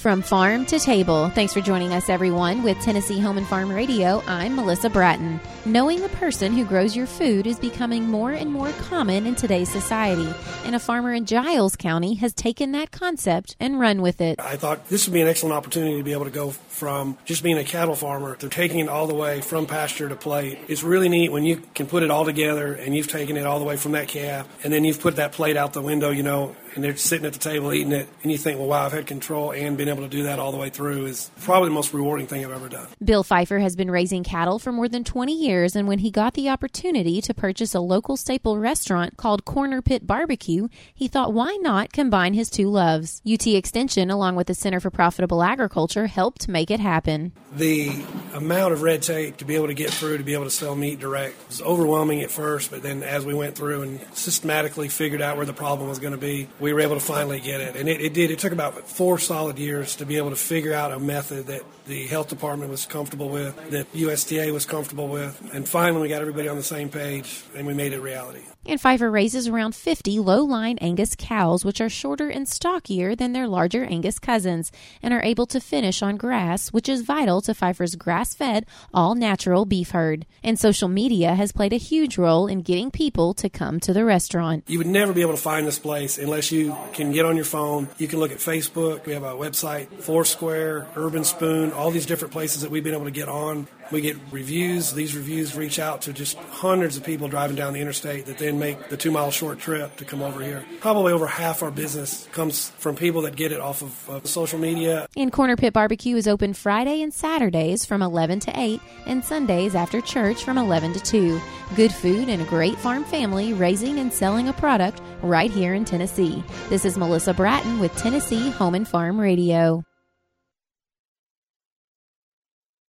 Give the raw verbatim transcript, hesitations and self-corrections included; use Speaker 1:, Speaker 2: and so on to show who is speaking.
Speaker 1: From farm to table. Thanks for joining us, everyone. With Tennessee Home and Farm Radio, I'm Melissa Bratton. Knowing the person who grows your food is becoming more and more common in today's society, and a farmer in Giles County has taken that concept and run with it.
Speaker 2: I thought this would be an excellent opportunity to be able to go from just being a cattle farmer to taking it all the way from pasture to plate. It's really neat when you can put it all together and you've taken it all the way from that calf, and then you've put that plate out the window, you know, and they're sitting at the table eating it, and you think, well, wow, I've had control and been able to do that all the way through is probably the most rewarding thing I've ever done.
Speaker 1: Bill Pfeiffer has been raising cattle for more than twenty years, and when he got the opportunity to purchase a local staple restaurant called Corner Pit Barbecue, he thought, why not combine his two loves? U T Extension, along with the Center for Profitable Agriculture, helped make it happen.
Speaker 2: The amount of red tape to be able to get through, to be able to sell meat direct, was overwhelming at first, but then as we went through and systematically figured out where the problem was going to be, we were able to finally get it. And it, it did. It took about four solid years to be able to figure out a method that the health department was comfortable with, that U S D A was comfortable with, and finally we got everybody on the same page, and we made it a reality.
Speaker 1: And Pfeiffer raises around fifty low-line Angus cows, which are shorter and stockier than their larger Angus cousins, and are able to finish on grass, which is vital to Pfeiffer's grass-fed, all-natural beef herd. And social media has played a huge role in getting people to come to the restaurant.
Speaker 2: You would never be able to find this place unless you can get on your phone. You can look at Facebook. We have a website, Foursquare, Urban Spoon, all these different places that we've been able to get on. We get reviews. These reviews reach out to just hundreds of people driving down the interstate that then make the two-mile short trip to come over here. Probably over half our business comes from people that get it off of, of social media.
Speaker 1: And Corner Pit Barbecue is open Friday and Saturdays from eleven to eight and Sundays after church from eleven to two. Good food and a great farm family raising and selling a product right here in Tennessee. This is Melissa Bratton with Tennessee Home and Farm Radio.